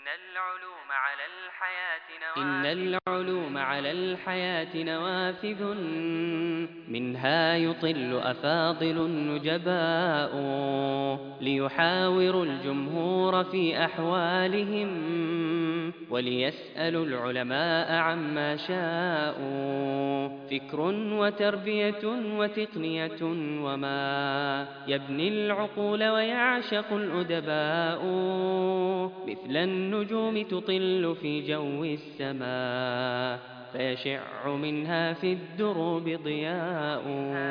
إن العلوم على الحياة نوافذ، منها يطل أفاضل نجباء، ليحاوروا الجمهور في أحوالهم، وليسألوا العلماء عما شاءوا. فكر وتربية وتقنية وما يبني العقول ويعشق الأدباء، مثل النجوم تطل في جو السماء، فيشع منها في الدروب ضياء.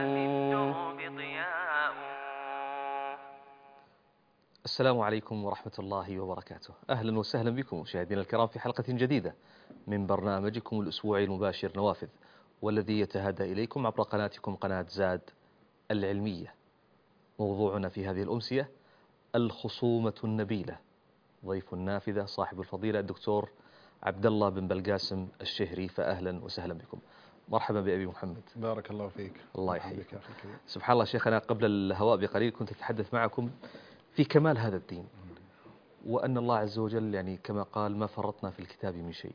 السلام عليكم ورحمة الله وبركاته. أهلا وسهلا بكم مشاهدينا الكرام في حلقة جديدة من برنامجكم الأسبوعي المباشر نوافذ، والذي يتهادى إليكم عبر قناتكم قناة زاد العلمية. موضوعنا في هذه الأمسية الخصومة النبيلة. ضيف النافذة صاحب الفضيلة الدكتور عبد الله بن بلقاسم الشهري، فأهلا وسهلا بكم. مرحبا بأبي محمد. بارك الله فيك. الله يحييك. سبحان الله شيخنا، قبل الهواء بقليل كنت أتحدث معكم في كمال هذا الدين، وأن الله عز وجل يعني كما قال ما فرطنا في الكتاب من شيء،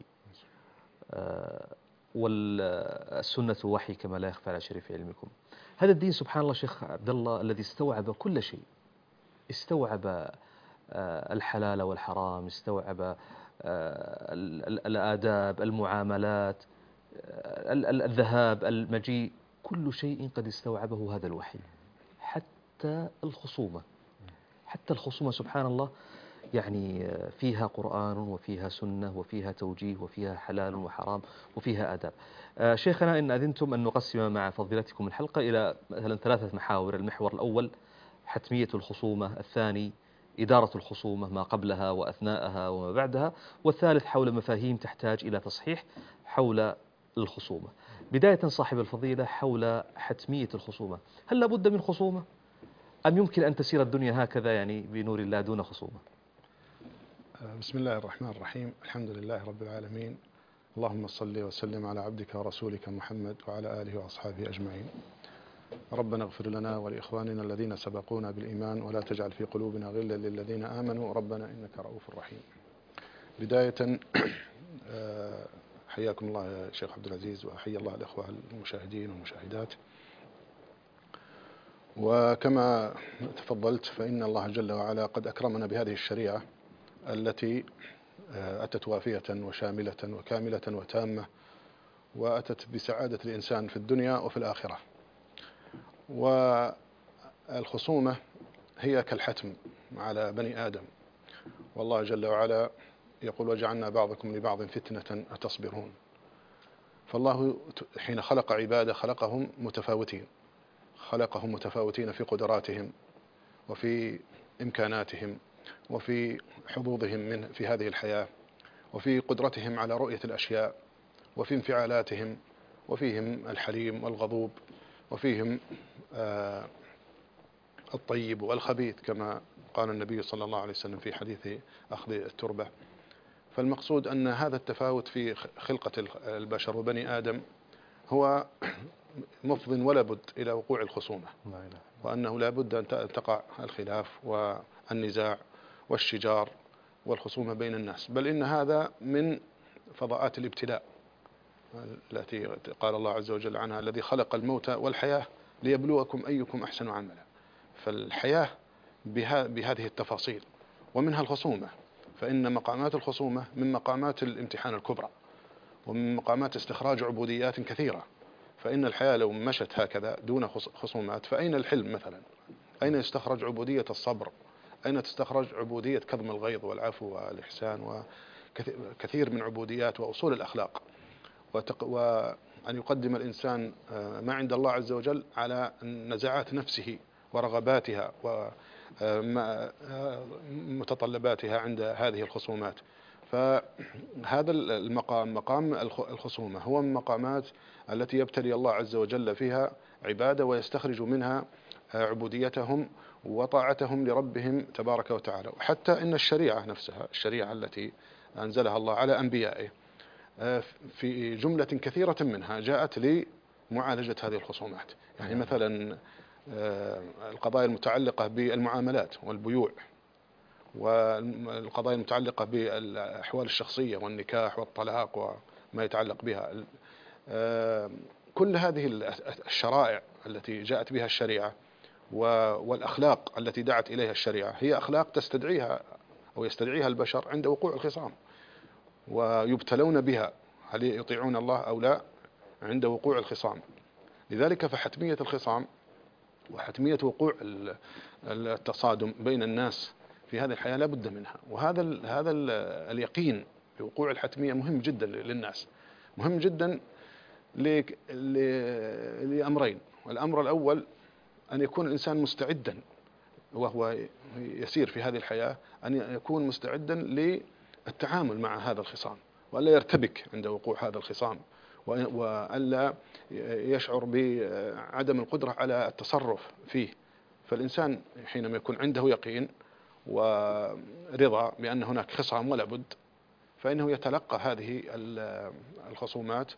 والسنة وحي كما لا يخفى على شريف علمكم. هذا الدين سبحان الله شيخ عبد الله الذي استوعب كل شيء، استوعب الحلال والحرام، استوعب الآداب، المعاملات، الذهاب، المجيء، كل شيء قد استوعبه هذا الوحي، حتى الخصومة. حتى الخصومة سبحان الله يعني فيها قرآن وفيها سنة وفيها توجيه وفيها حلال وحرام وفيها آداب. شيخنا إن أذنتم أن نقسم مع فضيلتكم الحلقة إلى مثلا 3 محاور. المحور الأول حتمية الخصومة، الثاني إدارة الخصومة ما قبلها وأثناءها وما بعدها، والثالث حول مفاهيم تحتاج إلى تصحيح حول الخصومة. بداية صاحب الفضيلة حول حتمية الخصومة، هل لابد من خصومة أم يمكن أن تسير الدنيا هكذا يعني بنور الله دون خصومة؟ بسم الله الرحمن الرحيم. الحمد لله رب العالمين، اللهم صل وسلم على عبدك ورسولك محمد وعلى آله وأصحابه أجمعين. ربنا اغفر لنا ولإخواننا الذين سبقونا بالإيمان ولا تجعل في قلوبنا غلا للذين آمنوا ربنا إنك رؤوف رحيم. بداية حياكم الله يا شيخ عبد العزيز، وحيا الله الإخوة المشاهدين والمشاهدات. وكما تفضلت فإن الله جل وعلا قد أكرمنا بهذه الشريعة التي أتت وافية وشاملة وكاملة وتامة، وأتت بسعادة الإنسان في الدنيا وفي الآخرة. والخصومة هي كالحتم على بني آدم، والله جل وعلا يقول وجعلنا بعضكم لبعض فتنة أتصبرون. فالله حين خلق عباده خلقهم متفاوتين في قدراتهم وفي إمكاناتهم وفي حظوظهم في هذه الحياة، وفي قدرتهم على رؤية الأشياء، وفي انفعالاتهم، وفيهم الحليم والغضوب، وفيهم الطيب والخبيث كما قال النبي صلى الله عليه وسلم في حديث أخذ التربة. فالمقصود أن هذا التفاوت في خلقة البشر وبني آدم هو مفض ولا بد إلى وقوع الخصومة، وأنه لا بد أن تقع الخلاف والنزاع والشجار والخصومة بين الناس، بل إن هذا من فضاءات الابتلاء التي قال الله عز وجل عنها الذي خلق الموت والحياة ليبلوكم أيكم أحسن عملا. فالحياة بهذه التفاصيل، ومنها الخصومة، فإن مقامات الخصومة من مقامات الامتحان الكبرى، ومن مقامات استخراج عبوديات كثيرة. فإن الحياة لو مشت هكذا دون خصومات فأين الحلم مثلا؟ أين يستخرج عبودية الصبر؟ أين تستخرج عبودية كظم الغيظ والعفو والإحسان وكثير من عبوديات وأصول الأخلاق؟ وأن يقدم الإنسان ما عند الله عز وجل على نزعات نفسه ورغباتها ومتطلباتها عند هذه الخصومات. فهذا المقام مقام الخصومة هو من المقامات التي يبتلي الله عز وجل فيها عباده ويستخرج منها عبوديتهم وطاعتهم لربهم تبارك وتعالى. وحتى إن الشريعة نفسها، الشريعة التي أنزلها الله على أنبيائه في جملة كثيرة منها جاءت لمعالجة هذه الخصومات. يعني مثلا القضايا المتعلقة بالمعاملات والبيوع والقضايا المتعلقة بالأحوال الشخصية والنكاح والطلاق وما يتعلق بها. كل هذه الشرائع التي جاءت بها الشريعة والأخلاق التي دعت إليها الشريعة هي أخلاق تستدعيها أو يستدعيها البشر عند وقوع الخصام، ويبتلون بها هل يطيعون الله أو لا عند وقوع الخصام. لذلك فحتمية الخصام وحتمية وقوع التصادم بين الناس في هذه الحياة لا بد منها. وهذا اليقين بوقوع الحتمية مهم جدا للناس، مهم جدا لأمرين. الأمر الأول أن يكون الإنسان مستعدا وهو يسير في هذه الحياة، أن يكون مستعدا للتعامل مع هذا الخصام، وألا يرتبك عند وقوع هذا الخصام، وألا يشعر بعدم القدرة على التصرف فيه. فالإنسان حينما يكون عنده يقين ورضا بأن هناك خصام ولا بد، فإنه يتلقى هذه الخصومات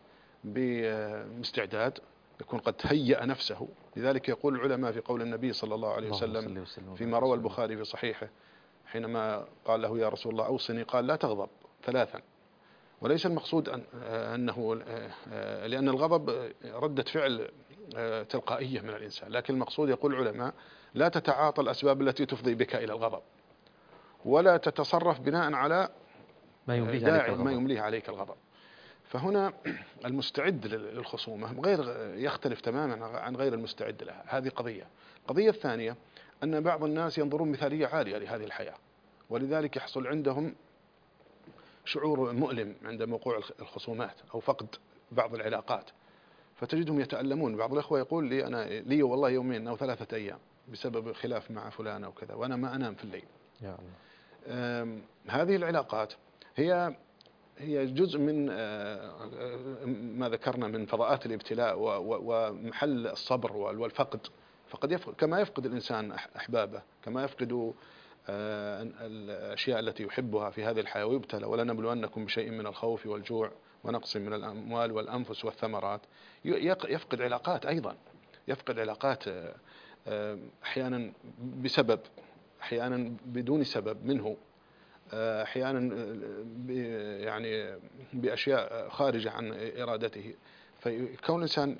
باستعداد، يكون قد هيأ نفسه. لذلك يقول العلماء في قول النبي صلى الله عليه وسلم فيما روى البخاري في صحيحه حينما قال له يا رسول الله أوصني، قال لا تغضب ثلاثا. وليس المقصود أنه لأن الغضب ردة فعل تلقائية من الإنسان، لكن المقصود يقول العلماء لا تتعاطى الأسباب التي تفضي بك إلى الغضب، ولا تتصرف بناء على ما يمليه عليك الغضب. فهنا المستعد للخصومة غير يختلف تماما عن غير المستعد لها. هذه قضية. القضية الثانية أن بعض الناس ينظرون مثالية عالية لهذه الحياة، ولذلك يحصل عندهم شعور مؤلم عند وقوع الخصومات أو فقد بعض العلاقات، فتجدهم يتألمون. بعض الأخوة يقول لي أنا لي والله يومين أو 3 أيام بسبب خلاف مع فلان أو كذا وأنا ما أنام في الليل. يا الله. هذه العلاقات هي جزء من ما ذكرنا من فضاءات الابتلاء ومحل الصبر والفقد. فقد يفقد كما يفقد الإنسان أحبابه، كما يفقد الأشياء التي يحبها في هذه الحياة ويبتلى. ولنبلونكم بشيء من الخوف والجوع ونقص من الأموال والأنفس والثمرات. يفقد علاقات أيضا، يفقد علاقات أحيانا بسبب، أحيانا بدون سبب منه، أحيانا يعني بأشياء خارجة عن إرادته. فكون الإنسان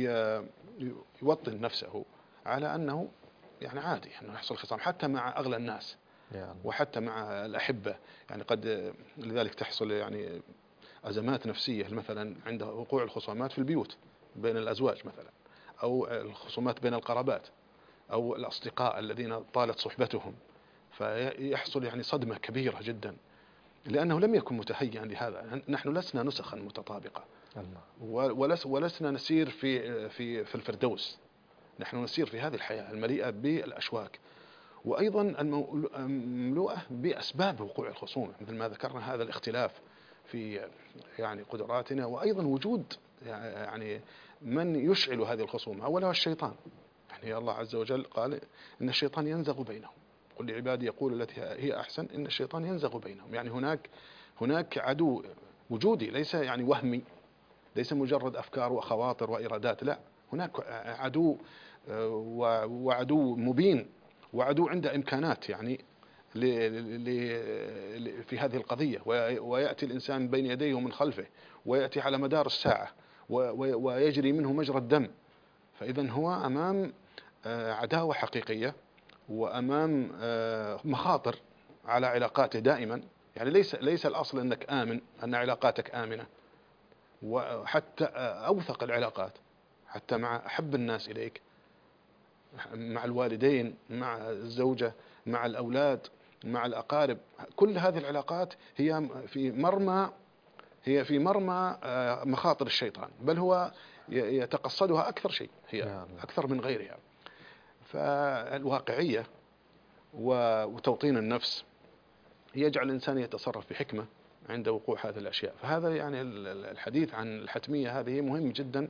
يوطن نفسه على أنه يعني عادي أنه يحصل خصام حتى مع أغلى الناس وحتى مع الأحبة. يعني قد لذلك تحصل يعني أزمات نفسية مثلا عند وقوع الخصومات في البيوت بين الأزواج مثلا، أو الخصومات بين القرابات أو الأصدقاء الذين طالت صحبتهم، فيحصل يعني صدمة كبيرة جدا لأنه لم يكن متهيئا لهذا. نحن لسنا نسخا متطابقة ولسنا نسير في الفردوس، نحن نسير في هذه الحياة المليئة بالأشواك، وأيضا المملوءة بأسباب وقوع الخصومة مثل ما ذكرنا، هذا الاختلاف في يعني قدراتنا، وأيضا وجود يعني من يشعل هذه الخصومة. أولها الشيطان. يعني الله عز وجل قال إن الشيطان ينزغ بينهم، قل لعبادي يقول التي هي أحسن إن الشيطان ينزغ بينهم. يعني هناك عدو وجودي، ليس يعني وهمي، ليس مجرد أفكار وخواطر وإرادات، لا، هناك عدو وعدو مبين وعدو عنده إمكانات يعني في هذه القضية، ويأتي الإنسان بين يديه ومن خلفه، ويأتي على مدار الساعة ويجري منه مجرى الدم. فإذا هو أمام عداوة حقيقية وأمام مخاطر على علاقاته دائما. يعني ليس الأصل أنك آمن، أن علاقاتك آمنة، وحتى أوثق العلاقات حتى مع أحب الناس إليك، مع الوالدين، مع الزوجة، مع الأولاد، مع الأقارب، كل هذه العلاقات هي في مرمى مخاطر الشيطان، بل هو يتقصدها أكثر شيء، هي أكثر من غيرها. فالواقعية وتوطين النفس يجعل الإنسان يتصرف بحكمة عند وقوع هذه الأشياء. فهذا يعني الحديث عن الحتمية هذه مهم جدا،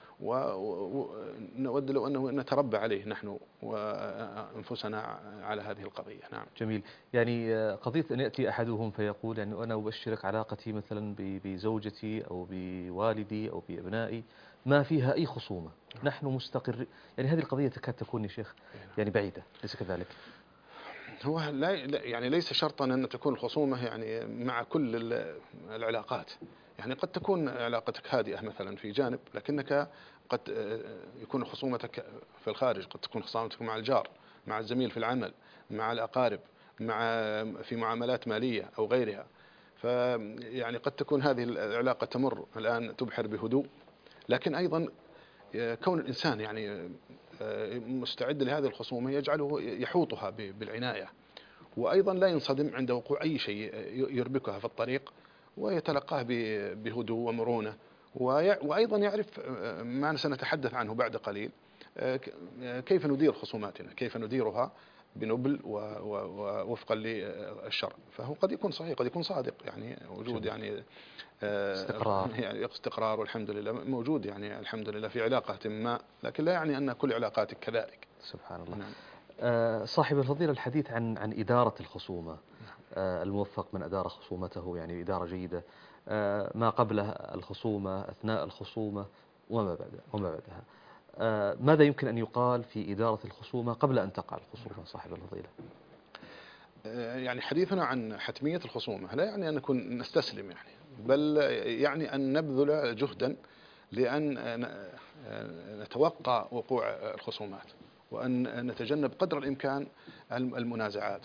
ونود لو أنه نتربى عليه نحن وأنفسنا على هذه القضية. نعم. جميل. يعني قضية أن يأتي أحدهم فيقول يعني أنا أبشرك علاقتي مثلا بزوجتي أو بوالدي أو بأبنائي ما فيها أي خصومة، نحن مستقر، يعني هذه القضية تكاد تكون يا شيخ يعني بعيدة، ليس كذلك؟ هو يعني ليس شرطا أن تكون الخصومة يعني مع كل العلاقات. يعني قد تكون علاقتك هادئة مثلا في جانب، لكنك قد يكون خصومتك في الخارج، قد تكون خصومتك مع الجار، مع الزميل في العمل، مع الأقارب، في معاملات مالية أو غيرها. فيعني قد تكون هذه العلاقة تمر الآن تبحر بهدوء، لكن أيضا كون الإنسان يعني مستعد لهذه الخصومة يجعله يحوطها بالعناية، وأيضا لا ينصدم عند وقوع أي شيء يربكها في الطريق، ويتلقاه بهدوء ومرونة. وأيضا يعرف ما سنتحدث عنه بعد قليل، كيف ندير خصوماتنا، كيف نديرها بنبل ووفقا للشرع. فهو قد يكون صحيح، قد يكون صادق، يعني وجود يعني استقرار. يعني استقرار، والحمد لله موجود يعني الحمد لله في علاقة ما، لكن لا يعني أن كل علاقاتك كذلك. سبحان الله. نعم. صاحب الفضيلة، الحديث عن إدارة الخصومة، الموفق من أدار خصومته يعني إدارة جيدة، ما قبل الخصومة، أثناء الخصومة، وما بعدها. ماذا يمكن أن يقال في إدارة الخصومة قبل أن تقع الخصومة صاحب الفضيلة؟ يعني حديثنا عن حتمية الخصومة لا يعني أن نكون نستسلم، يعني بل يعني أن نبذل جهدا لأن نتوقع وقوع الخصومات، وأن نتجنب قدر الإمكان المنازعات،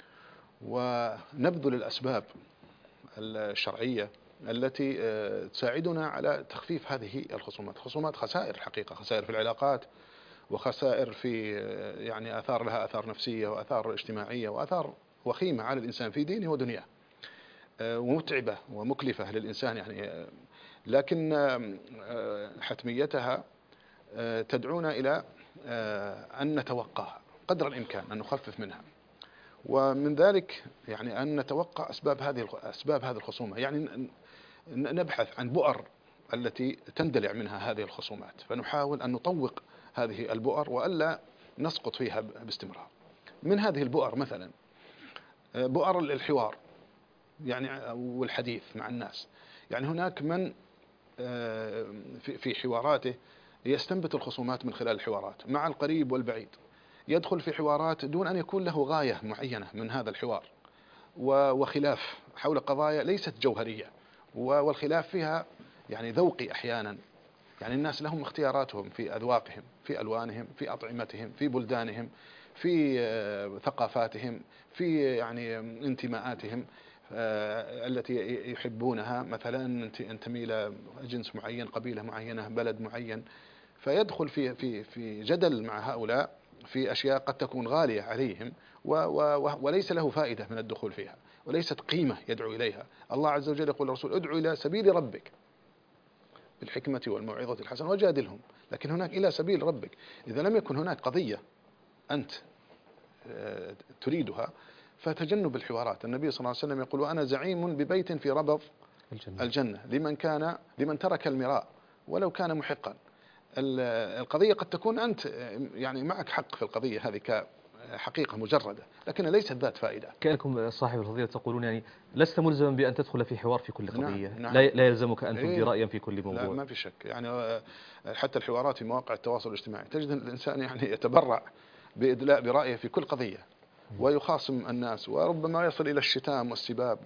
ونبذل الأسباب الشرعية التي تساعدنا على تخفيف هذه الخصومات. الخصومات خسائر الحقيقة، خسائر في العلاقات، وخسائر في يعني آثار لها آثار نفسية وآثار اجتماعية وآثار وخيمة على الإنسان في دينه ودنياه، ومتعبة ومكلفة للإنسان يعني. لكن حتميتها تدعونا إلى أن نتوقع قدر الإمكان، أن نخفف منها. ومن ذلك يعني أن نتوقع أسباب هذه الخصومة، يعني نبحث عن بؤر التي تندلع منها هذه الخصومات، فنحاول أن نطوق هذه البؤر وألا نسقط فيها باستمرار. من هذه البؤر مثلا بؤر الحوار يعني والحديث مع الناس. يعني هناك من في حواراته يستنبت الخصومات من خلال الحوارات مع القريب والبعيد، يدخل في حوارات دون أن يكون له غاية معينة من هذا الحوار، وخلاف حول قضايا ليست جوهرية، والخلاف فيها يعني ذوقي أحيانا. يعني الناس لهم اختياراتهم في أذواقهم، في ألوانهم، في أطعمتهم، في بلدانهم، في ثقافاتهم، في يعني انتماءاتهم التي يحبونها. مثلا انتمي إلى جنس معين، قبيلة معينة، بلد معين، فيدخل في جدل مع هؤلاء في أشياء قد تكون غالية عليهم وليس له فائدة من الدخول فيها، وليست قيمة يدعو إليها. الله عز وجل يقول للرسول: ادعو إلى سبيل ربك بالحكمة والموعظة الحسنة وجادلهم. لكن هناك إلى سبيل ربك، إذا لم يكن هناك قضية أنت تريدها فتجنب الحوارات. النبي صلى الله عليه وسلم يقول: وأنا زعيم ببيت في ربض الجنة لمن ترك المراء ولو كان محقا. القضية قد تكون أنت يعني معك حق في القضية هذه كحقيقة مجردة، لكن ليست ذات فائدة. كأنكم صاحب الفضيلة تقولون يعني لست ملزما بأن تدخل في حوار في كل قضية. نعم. لا يلزمك أن تبدي رأيا في كل موضوع. لا، ما في شك. يعني حتى الحوارات في مواقع التواصل الاجتماعي تجد الإنسان يعني يتبرع بإدلاء برأيه في كل قضية، ويخاصم الناس، وربما يصل إلى الشتام والسباب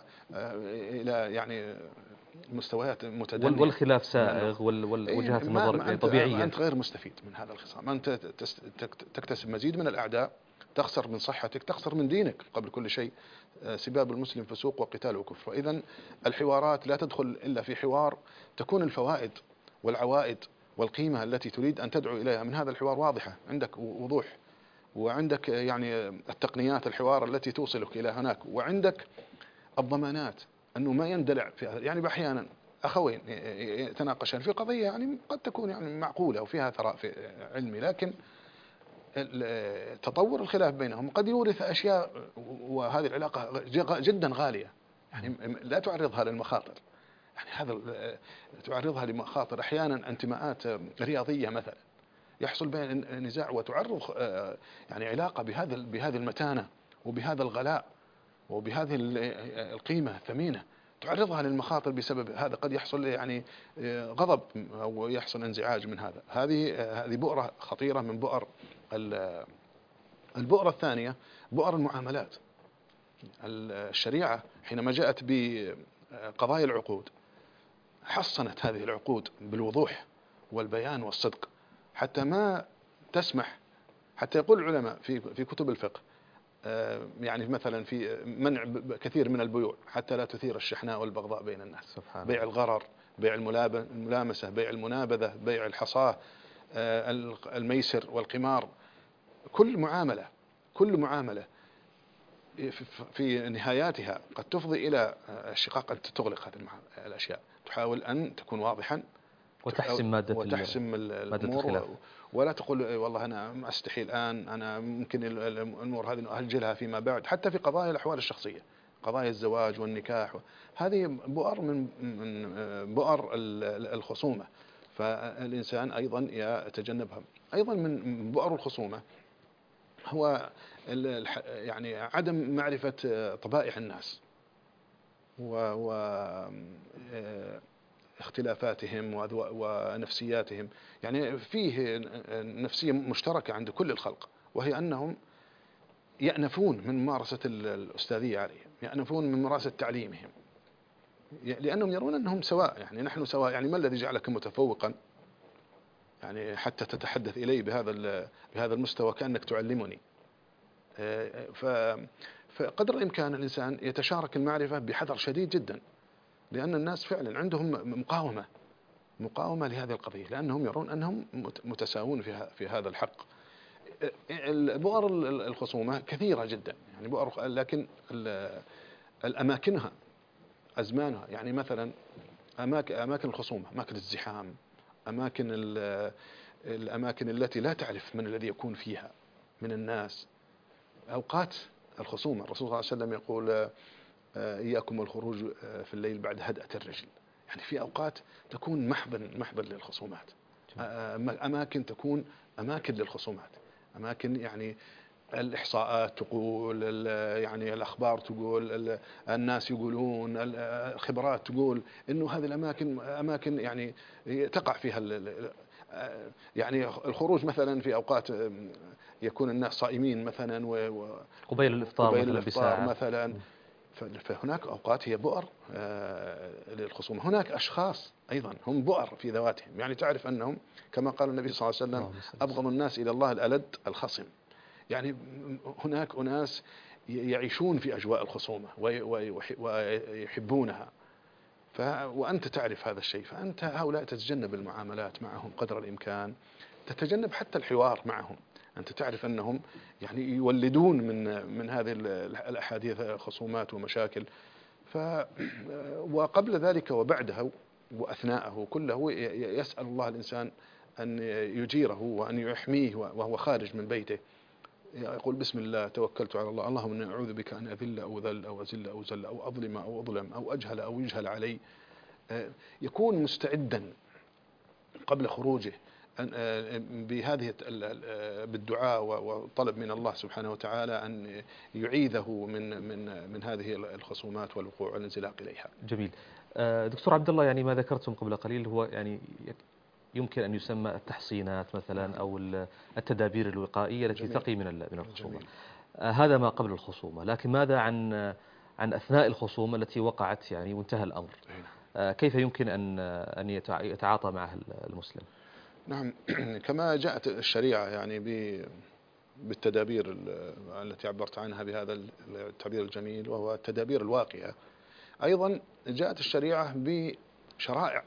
وإلى يعني مستويات متدنية، والخلاف سائغ والوجهات النظر طبيعية. أنت غير مستفيد من هذا الخصام، أنت تكتسب مزيد من الأعداء، تخسر من صحتك، تخسر من دينك قبل كل شيء. سباب المسلم فسوق وقتاله كفر. وإذن الحوارات لا تدخل إلا في حوار تكون الفوائد والعوائد والقيمة التي تريد أن تدعو إليها من هذا الحوار واضحة عندك، وضوح، وعندك يعني التقنيات الحوار التي توصلك إلى هناك، وعندك الضمانات أنه ما يندلع في هذا. يعني أحيانا أخوين يتناقشان في قضية يعني قد تكون يعني معقولة وفيها ثراء في علمي، لكن تطور الخلاف بينهم قد يورث أشياء، وهذه العلاقة جدا غالية، يعني لا تعرضها للمخاطر. يعني هذا تعرضها لمخاطر أحيانا انتماءات رياضية مثلا، يحصل بين نزاع وتعرض يعني علاقة بهذه المتانة وبهذا الغلاء وبهذه القيمة الثمينة، تعرضها للمخاطر بسبب هذا. قد يحصل يعني غضب أو يحصل انزعاج من هذا. هذه بؤرة خطيرة من بؤر البؤرة الثانية بؤر المعاملات. الشريعة حينما جاءت بقضايا العقود حصنت هذه العقود بالوضوح والبيان والصدق، حتى ما تسمح، حتى يقول العلماء في كتب الفقه يعني مثلا في منع كثير من البيوع حتى لا تثير الشحناء والبغضاء بين الناس. سبحان بيع الله. الغرر، بيع الملامسة، بيع المنابذة، بيع الحصاة، الميسر والقمار، كل معاملة في نهاياتها قد تفضي إلى الشقاق، أن تغلق هذه الأشياء، تحاول أن تكون واضحا وتحسم وتحسم الأمور، الخلاف. ولا تقول والله أنا أستحي الآن، أنا ممكن الأمور هذه أهجلها فيما بعد. حتى في قضايا الأحوال الشخصية، قضايا الزواج والنكاح، هذه بؤر من بؤر الخصومة، فالإنسان أيضا يتجنبها. أيضا من بؤر الخصومة هو يعني عدم معرفة طبائع الناس واختلافاتهم ونفسياتهم. يعني فيه نفسية مشتركة عند كل الخلق، وهي أنهم يأنفون من ممارسة الأستاذية عليهم، يأنفون من ممارسة تعليمهم، لأنهم يرون أنهم سواء، يعني نحن سواء. يعني ما الذي جعلك متفوقا يعني حتى تتحدث إلي بهذا المستوى كأنك تعلمني؟ فقدر الإمكان الإنسان يتشارك المعرفة بحذر شديد جدا، لأن الناس فعلا عندهم مقاومة لهذه القضية، لأنهم يرون أنهم متساوون في هذا الحق. بؤر الخصومة كثيرة جدا، يعني لكن الأماكنها أزمانها. يعني مثلا أماكن الخصومة، أماكن الزحام، الأماكن التي لا تعرف من الذي يكون فيها من الناس، أوقات الخصومة. الرسول صلى الله عليه وسلم يقول إياكم والخروج في الليل بعد هدأة الرجل. يعني في أوقات تكون محضا للخصومات، أماكن تكون أماكن للخصومات، أماكن يعني الإحصاءات تقول، يعني الأخبار تقول، الناس يقولون، الخبرات تقول إنه هذه الأماكن أماكن يعني تقع فيها يعني الخروج مثلا في أوقات يكون الناس صائمين مثلا قبيل الإفطار مثلا بساعة مثلا. فهناك أوقات هي بؤر للخصومة. هناك أشخاص أيضا هم بؤر في ذواتهم، يعني تعرف أنهم كما قال النبي صلى الله عليه وسلم أبغض الناس إلى الله الألد الخصم. يعني هناك أناس يعيشون في أجواء الخصومة ويحبونها، وأنت تعرف هذا الشيء، فأنت هؤلاء تتجنب المعاملات معهم قدر الإمكان، تتجنب حتى الحوار معهم. أنت تعرف أنهم يعني يولدون من هذه الأحاديث خصومات ومشاكل. وقبل ذلك وبعدها وأثناءه كله يسأل الله الإنسان أن يجيره وأن يحميه وهو خارج من بيته. يقول بسم الله توكلت على الله، اللهم إني أعوذ بك أن أذل أو ذل أو أزل أو زل أو أظلم أو أظلم أو أجهل أو يجهل علي. يكون مستعدا قبل خروجه بهذه بالدعاء والطلب من الله سبحانه وتعالى أن يعيذه من هذه الخصومات والوقوع والانزلاق إليها. جميل. دكتور عبد الله، يعني ما ذكرتم قبل قليل هو يعني يمكن أن يسمى التحصينات مثلا أو التدابير الوقائية التي تقي من الخصومة. هذا ما قبل الخصومة، لكن ماذا عن أثناء الخصومة التي وقعت يعني وانتهى الأمر؟ كيف يمكن أن يتعاطى معها المسلم؟ نعم، كما جاءت الشريعة يعني بالتدابير التي عبرت عنها بهذا التعبير الجميل وهو التدابير الواقعة، أيضا جاءت الشريعة بشرائع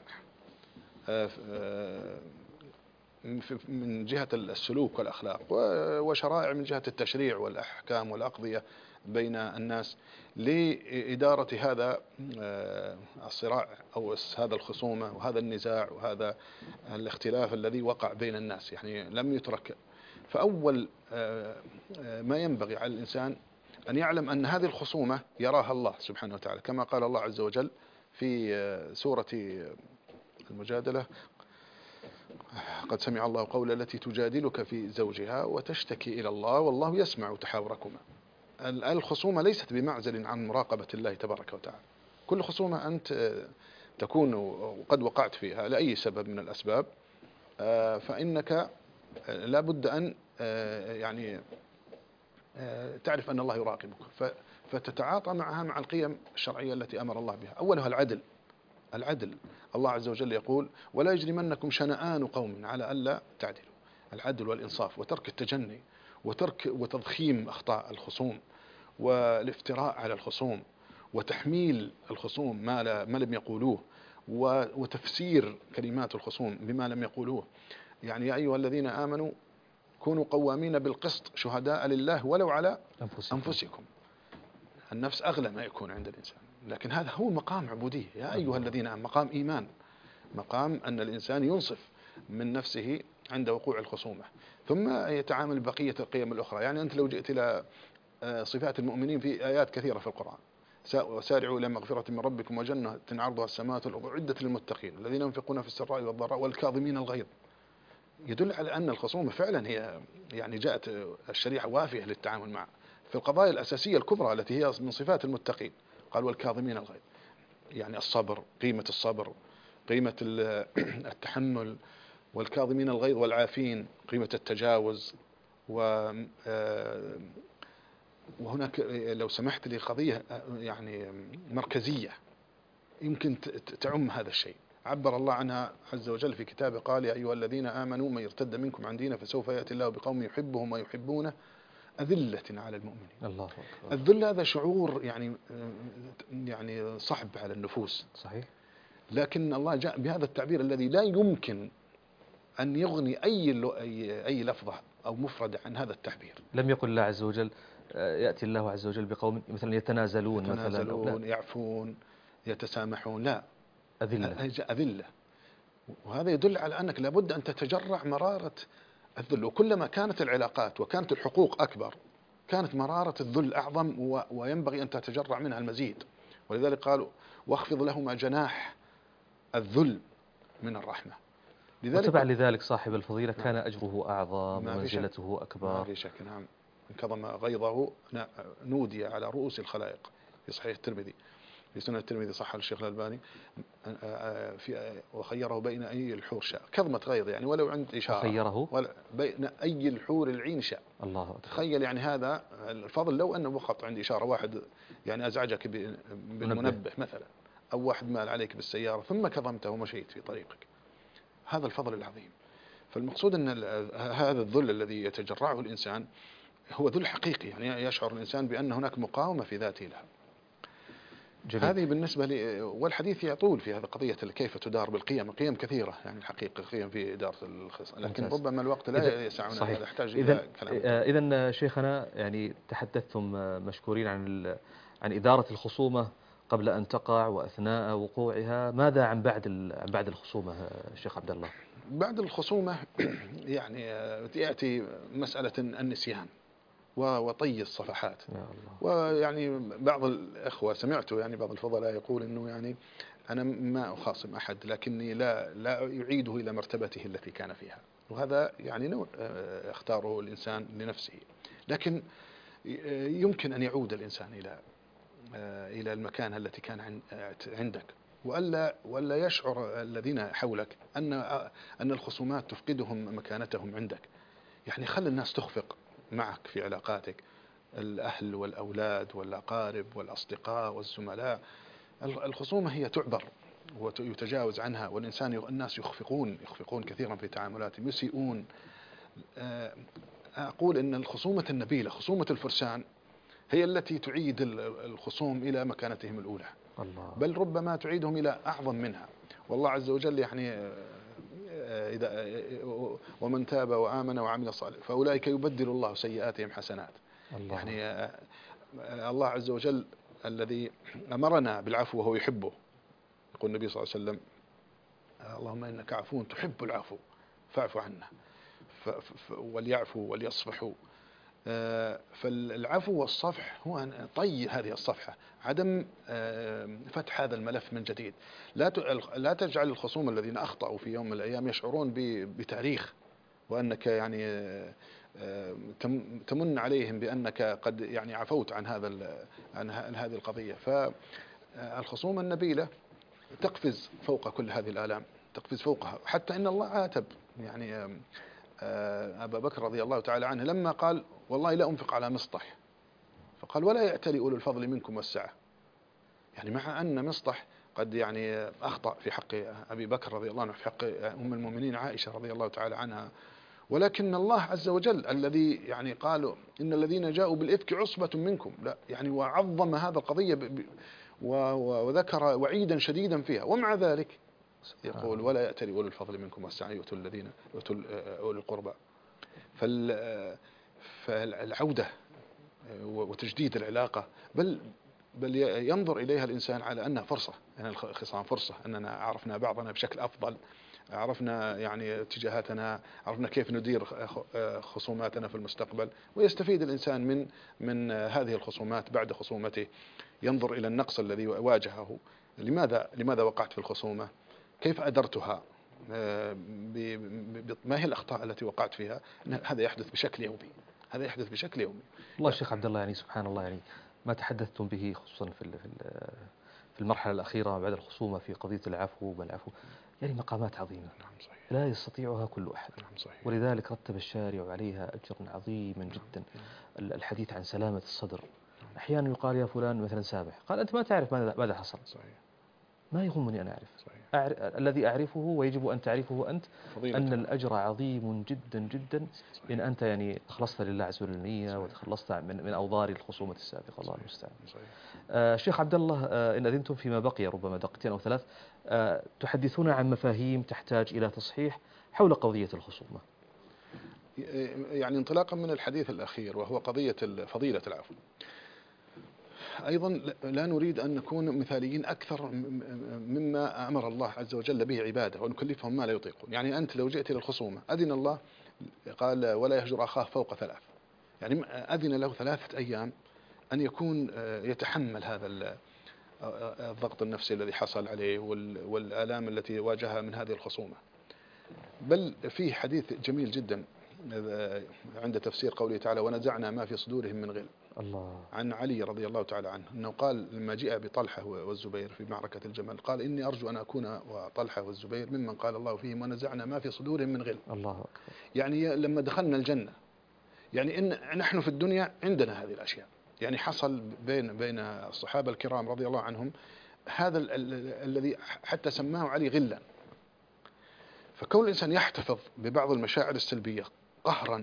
من جهة السلوك والأخلاق، وشرائع من جهة التشريع والأحكام والأقضية بين الناس لإدارة هذا الصراع أو هذا الخصومة وهذا النزاع وهذا الاختلاف الذي وقع بين الناس، يعني لم يترك. فأول ما ينبغي على الإنسان أن يعلم أن هذه الخصومة يراها الله سبحانه وتعالى، كما قال الله عز وجل في سورة المجادلة: قد سمع الله قول التي تجادلك في زوجها وتشتكي إلى الله والله يسمع تحاوركما. الخصومة ليست بمعزل عن مراقبة الله تبارك وتعالى. كل خصومة أنت تكون وقد وقعت فيها لأي سبب من الأسباب، فإنك لا بد أن يعني تعرف أن الله يراقبك، فتتعاطى معها مع القيم الشرعية التي أمر الله بها. أولها العدل. العدل، الله عز وجل يقول: ولا يجرمنكم شنآن قوم على ألا تعدلوا. العدل والإنصاف وترك التجني وتضخيم أخطاء الخصوم والافتراء على الخصوم وتحميل الخصوم ما لم يقولوه وتفسير كلمات الخصوم بما لم يقولوه. يعني يا أيها الذين آمنوا كونوا قوامين بالقسط شهداء لله ولو على أنفسكم. النفس أغلى ما يكون عند الإنسان، لكن هذا هو مقام عبودية. يا أيها الذين آمنوا مقام إيمان، مقام أن الإنسان ينصف من نفسه عند وقوع الخصومة، ثم يتعامل بقية القيم الأخرى. يعني أنت لو جئت إلى صفات المؤمنين في آيات كثيرة في القرآن: وسارعوا إلى مغفرة من ربكم وجنة عرضها السماوات والأرض أعدت للمتقين الذين ينفقون في السراء والضراء والكاظمين الغيظ. يدل على أن الخصومة فعلا هي يعني جاءت الشريعة وافية للتعامل معها في القضايا الأساسية الكبرى التي هي من صفات المتقين. قال: والكاظمين الغيظ، يعني الصبر، قيمة الصبر، قيمة التحمل، والكاظمين الغيظ والعافين، قيمة التجاوز. وهناك لو سمحت لي قضية يعني مركزية يمكن تعم هذا الشيء، عبر الله عنها عز وجل في كتابه، قال: يا أيها الذين آمنوا من يرتد منكم عن دينه فسوف يأتي الله بقوم يحبهم ويحبونه أذلة على المؤمنين. الله أكبر. الذل هذا شعور يعني صعب على النفوس، صحيح، لكن الله جاء بهذا التعبير الذي لا يمكن أن يغني أي لفظة أو مفردة عن هذا التعبير. لم يقل الله عز وجل يأتي الله عز وجل بقوم مثلا يتنازلون مثلا، يعفون، يتسامحون، لا، أذلة. وهذا يدل على أنك لابد أن تتجرع مرارة الذل، وكلما كانت العلاقات وكانت الحقوق أكبر كانت مرارة الذل أعظم، وينبغي أن تتجرع منها المزيد. ولذلك قالوا: واخفض لهما جناح الذل من الرحمة. وتبع لذلك صاحب الفضيلة كان أجره أعظم ومنزلته أكبر. ما في شك، نعم. انكظم غيظه نودي على رؤوس الخلائق، في صحيح الترمذي، في سنة الترمذي، صح الشيخ الألباني، وخيره بين أي الحور شاء. كظمة غيظ يعني ولو عند إشارة، خيره ولا بين أي الحور العين شاء. الله أكبر. تخيل يعني هذا الفضل لو أنه وقت عند إشارة، واحد يعني أزعجك بالمنبه مثلا، أو واحد مال عليك بالسيارة ثم كظمته ومشيت في طريقك، هذا الفضل العظيم. فالمقصود أن هذا الذل الذي يتجرعه الإنسان هو ذل حقيقي، يعني يشعر الإنسان بأن هناك مقاومة في ذاته لها. جميل. هذه بالنسبة لي، والحديث يطول في هذه قضية كيف تدار بالقيم. القيم كثيرة يعني الحقيقة، قيم في إدارة الخصم، لكن ربما الوقت لا يسعنا، يحتاج إلى كلام. إذن شيخنا يعني تحدثتم مشكورين عن إدارة الخصومة قبل أن تقع وأثناء وقوعها. ماذا عن بعد الخصومة شيخ عبد الله؟ بعد الخصومة يعني يأتي مسألة النسيان وطي الصفحات. ويعني بعض الأخوة سمعته، يعني بعض الفضلاء يقول إنه يعني أنا ما أخاصم أحد لكني لا يعيده إلى مرتبته التي كان فيها، وهذا يعني نوع اختاره الإنسان لنفسه. لكن يمكن أن يعود الإنسان إلى المكانة التي كان عندك، وألا يشعر الذين حولك أن الخصومات تفقدهم مكانتهم عندك. يعني خل الناس تخفق معك في علاقاتك، الأهل والأولاد والأقارب والأصدقاء والزملاء. الخصومة هي تعبر ويتجاوز عنها، الناس يخفقون كثيرا في تعاملاتهم، يسيئون. أقول إن الخصومة النبيلة، خصومة الفرسان، هي التي تعيد الخصوم إلى مكانتهم الأولى، الله. بل ربما تعيدهم إلى أعظم منها. والله عز وجل يعني ومن تاب وآمن وعمل صالحا فأولئك يبدل الله سيئاتهم حسنات. الله. يعني الله عز وجل الذي أمرنا بالعفو وهو يحبه، يقول النبي صلى الله عليه وسلم: اللهم إنك عفو تحب العفو فاعف عنا، وليعفوا وليصفحوا. فالعفو والصفح هو أن طي هذه الصفحة، عدم فتح هذا الملف من جديد. لا تجعل الخصوم الذين أخطأوا في يوم من الأيام يشعرون بتاريخ، وأنك يعني تمن عليهم بأنك قد يعني عفوت عن هذه القضية. فالخصوم النبيلة تقفز فوق كل هذه الآلام، تقفز فوقها. حتى إن الله عاتب يعني أبا بكر رضي الله تعالى عنه لما قال: والله لا أنفق على مسطح. فقال ولا يأتلي أولو الفضل منكم والسعة. يعني مع أن مسطح قد يعني أخطأ في حق أبي بكر رضي الله عنه، في حق أم المؤمنين عائشة رضي الله تعالى عنها، ولكن الله عز وجل الذي يعني قالوا إن الذين جاءوا بالإفك عصبة منكم، لا يعني وعظم هذا القضية وذكر وعيدا شديدا فيها، ومع ذلك يقول ولا يأتلي أولو الفضل منكم والسعة يؤتوا الذين يؤتوا أولي القربى. فالعودة وتجديد العلاقة، بل ينظر إليها الإنسان على أنها فرصة، يعني الخصام فرصة، أننا عرفنا بعضنا بشكل أفضل، عرفنا يعني اتجاهاتنا، عرفنا كيف ندير خصوماتنا في المستقبل، ويستفيد الإنسان من هذه الخصومات بعد خصومته، ينظر إلى النقص الذي واجهه، لماذا وقعت في الخصومة، كيف أدرتها، ما هي الأخطاء التي وقعت فيها. هذا يحدث بشكل يومي، هذا يحدث بشكل يومي. والله شيخ عبد الله، يعني سبحان الله، يعني ما تحدثتم به خصوصا في المرحلة الأخيرة بعد الخصومة في قضية العفو والعفو، يعني مقامات عظيمة لا يستطيعها كل أحد، ولذلك رتب الشارع عليها أجرا عظيما جدا. الحديث عن سلامة الصدر، أحيانا يقال يا فلان مثلا سامح، قال أنت ما تعرف ماذا حصل. ما يهمني أن أعرف. الذي أعرفه ويجب أن تعرفه أنت أن الأجر عظيم جدا جدا إن أنت يعني تخلصت لله عز وجل النية وتخلصت من أوضار الخصومة السابقة. الله المستعان. شيخ عبد الله، إن أذنتم فيما بقي ربما دقيقتين أو ثلاث، تحدثون عن مفاهيم تحتاج إلى تصحيح حول قضية الخصومة. يعني انطلاقا من الحديث الأخير وهو قضية فضيلة العفو، أيضا لا نريد أن نكون مثاليين أكثر مما أمر الله عز وجل به عباده ونكلفهم ما لا يطيقون. يعني أنت لو جئت إلى الخصومة، أذن الله قال ولا يهجر أخاه فوق 3، يعني أذن له 3 أيام أن يكون يتحمل هذا الضغط النفسي الذي حصل عليه والآلام التي واجهها من هذه الخصومة. بل في حديث جميل جدا عند تفسير قوله تعالى ونزعنا ما في صدورهم من غل، الله، عن علي رضي الله تعالى عنه أنه قال لما جاء بطلحة والزبير في معركة الجمل، قال إني أرجو أن أكون وطلحة والزبير ممن قال الله فيهم ونزعنا ما في صدورهم من غل. الله أكبر. يعني لما دخلنا الجنة، يعني إن نحن في الدنيا عندنا هذه الأشياء، يعني حصل بين الصحابة الكرام رضي الله عنهم هذا الذي حتى سماه علي غلا. فكون الإنسان يحتفظ ببعض المشاعر السلبية قهرا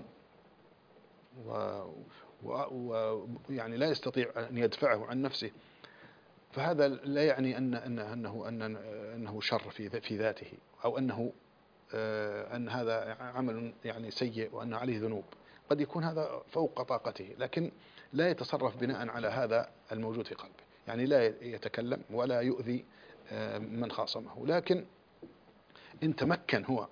ويعني لا يستطيع أن يدفعه عن نفسه، فهذا لا يعني أنه شر في ذاته، أو أن هذا عمل يعني سيء وأن عليه ذنوب. قد يكون هذا فوق طاقته، لكن لا يتصرف بناء على هذا الموجود في قلبه، يعني لا يتكلم ولا يؤذي من خاصمه. لكن إن تمكن هو،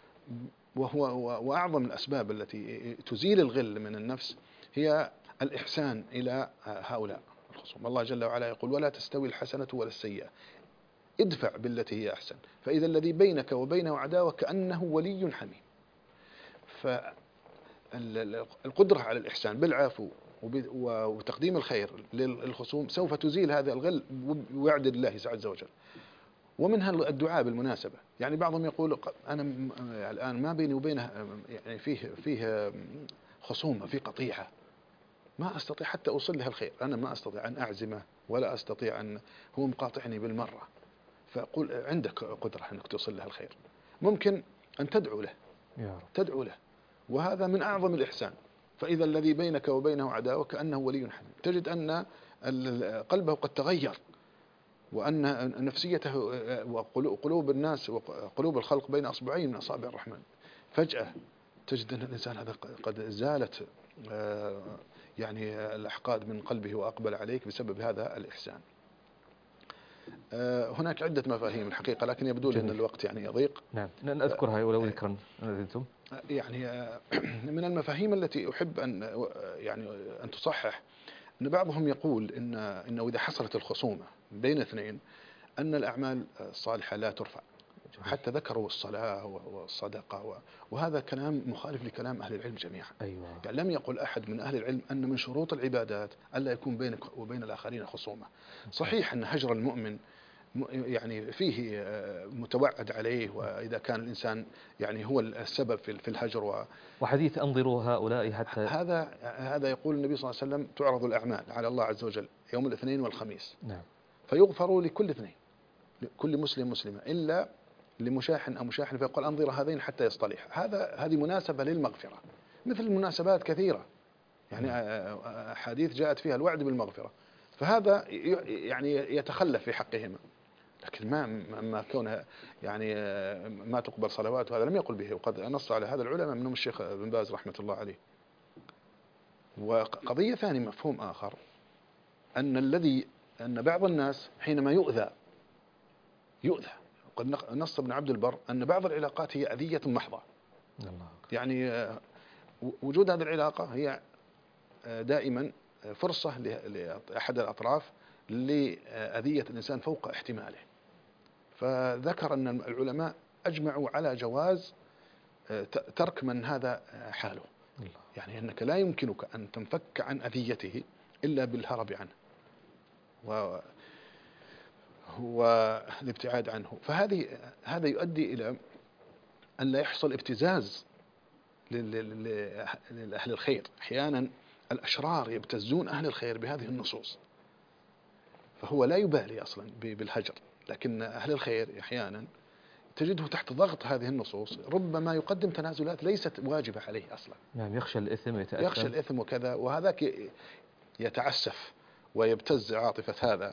وأعظم الأسباب التي تزيل الغل من النفس هي الإحسان إلى هؤلاء الخصوم. الله جل وعلا يقول ولا تستوي الحسنة ولا السيئة ادفع بالتي هي أحسن فإذا الذي بينك وبينه عداوة كأنه ولي حميم. فالقدرة على الإحسان بالعفو وتقديم الخير للخصوم سوف تزيل هذا الغل ويعدل الله عز وجل. ومنها الدعاء بالمناسبة، يعني بعضهم يقول أنا الآن ما بيني وبينه يعني فيه خصومة، في قطيعة، ما أستطيع حتى أوصل له الخير، أنا ما أستطيع أن أعزمه ولا أستطيع أن هو مقاطعني بالمرة. فأقول عندك قدرة أنك توصل له الخير، ممكن أن تدعو له، تدعو له، وهذا من أعظم الإحسان. فإذا الذي بينك وبينه عداوة كأنه ولي حميم، تجد أن قلبه قد تغير، وأن نفسيته وقلوب الناس وقلوب الخلق بين أصبعين من أصابع الرحمن. فجأة تجد أن الإنسان هذا قد زالت يعني الأحقاد من قلبه وأقبل عليك بسبب هذا الإحسان. هناك عدة مفاهيم الحقيقة، لكن يبدو لي أن الوقت يعني يضيق. نعم، نذكرها ولو ذكرا أذنتم. يعني من المفاهيم التي أحب أن تصحح، أن بعضهم يقول إنه إذا حصلت الخصومة بين اثنين أن الأعمال الصالحة لا ترفع، حتى ذكروا الصلاة والصدقة، وهذا كلام مخالف لكلام أهل العلم جميعا. أيوة. يعني لم يقل أحد من أهل العلم أن من شروط العبادات ألا يكون بينك وبين الآخرين خصومة. صحيح أن هجر المؤمن يعني فيه متوعد عليه، وإذا كان الإنسان يعني هو السبب في الهجر. وحديث أنظروا هؤلاء حتى هذا يقول النبي صلى الله عليه وسلم: تعرض الأعمال على الله عز وجل يوم الاثنين والخميس، نعم. فيغفر لكل اثنين، كل مسلم مسلمة، إلا لمشاحن أو مشاحن، فيقول: أنظر هذين حتى يصطلح. هذه مناسبة للمغفرة، مثل المناسبات كثيرة يعني أحاديث جاءت فيها الوعد بالمغفرة، فهذا يعني يتخلف في حقهما. لكن ما كونه يعني ما تقبل صلوات، وهذا لم يقل به، وقد نص على هذا العلماء منهم الشيخ بن باز رحمة الله عليه. وقضية ثانية، مفهوم آخر، أن بعض الناس حينما يؤذى، قد نص ابن عبد البر أن بعض العلاقات هي أذية محضة. الله. يعني وجود هذه العلاقة هي دائما فرصة لأحد الأطراف لأذية الإنسان فوق احتماله. فذكر أن العلماء أجمعوا على جواز ترك من هذا حاله. يعني أنك لا يمكنك أن تنفك عن أذيته إلا بالهرب عنه والابتعاد عنه. هذا يؤدي إلى أن لا يحصل ابتزاز لأهل الخير. أحيانا الأشرار يبتزون أهل الخير بهذه النصوص، فهو لا يبالي أصلا بالهجر، لكن أهل الخير أحيانا تجده تحت ضغط هذه النصوص ربما يقدم تنازلات ليست واجبة عليه أصلا. نعم، يخشى الإثم، يخشى الإثم وكذا، وهذاك يتعسف ويبتز عاطفة هذا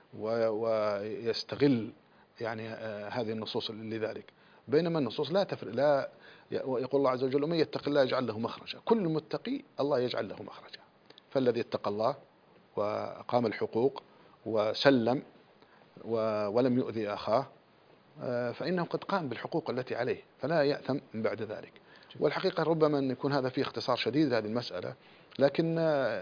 ويستغل يعني هذه النصوص لذلك. بينما النصوص لا تفرق، لا يقول الله عز وجل: ومن يتق الله يجعل له مخرجا. كل متقي الله يجعل له مخرجا. فالذي اتقى الله وقام الحقوق وسلم ولم يؤذي أخاه فإنه قد قام بالحقوق التي عليه، فلا يأثم من بعد ذلك. والحقيقة ربما أن يكون هذا فيه اختصار شديد لهذه المسألة، لكن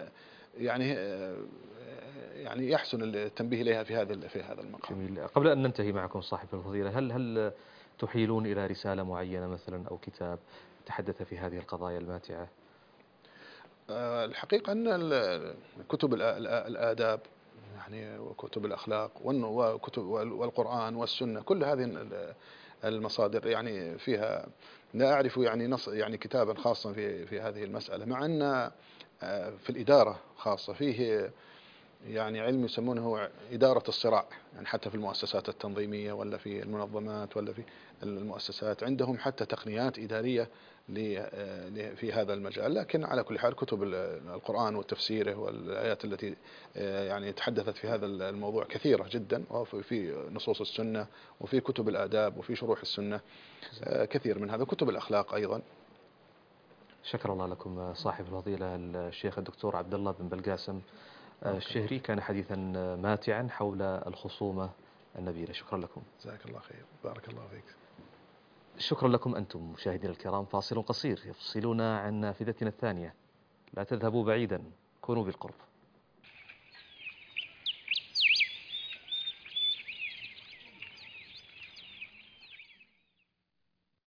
يعني يحسن التنبيه إليها في هذا المقام. جميل. قبل أن ننتهي معكم صاحب الفضيلة، هل تحيلون إلى رسالة معينة مثلا أو كتاب تحدث في هذه القضايا الماتعة؟ الحقيقة أن كتب الآداب يعني وكتب الأخلاق وكتب والقرآن والسنة، كل هذه المصادر يعني فيها، لا أعرف يعني نص يعني كتابا خاصا في هذه المسألة، مع أن في الإدارة خاصة فيه يعني علم يسمونه إدارة الصراع. يعني حتى في المؤسسات التنظيمية ولا في المنظمات ولا في المؤسسات عندهم حتى تقنيات إدارية في هذا المجال. لكن على كل حال كتب القرآن وتفسيره والآيات التي يعني تحدثت في هذا الموضوع كثيرة جدا، وفي نصوص السنة وفي كتب الآداب وفي شروح السنة كثير من هذا، كتب الأخلاق أيضا. شكر الله لكم صاحب الفضيلة الشيخ الدكتور عبد الله بن بلقاسم الشهري. كان حديثا ماتعا حول الخصومة النبيلة. شكرا لكم. جزاك الله خير، بارك الله فيك. شكرا لكم أنتم مشاهدينا الكرام. فاصل قصير يفصلنا عن نافذتنا الثانية، لا تذهبوا بعيدا، كونوا بالقرب.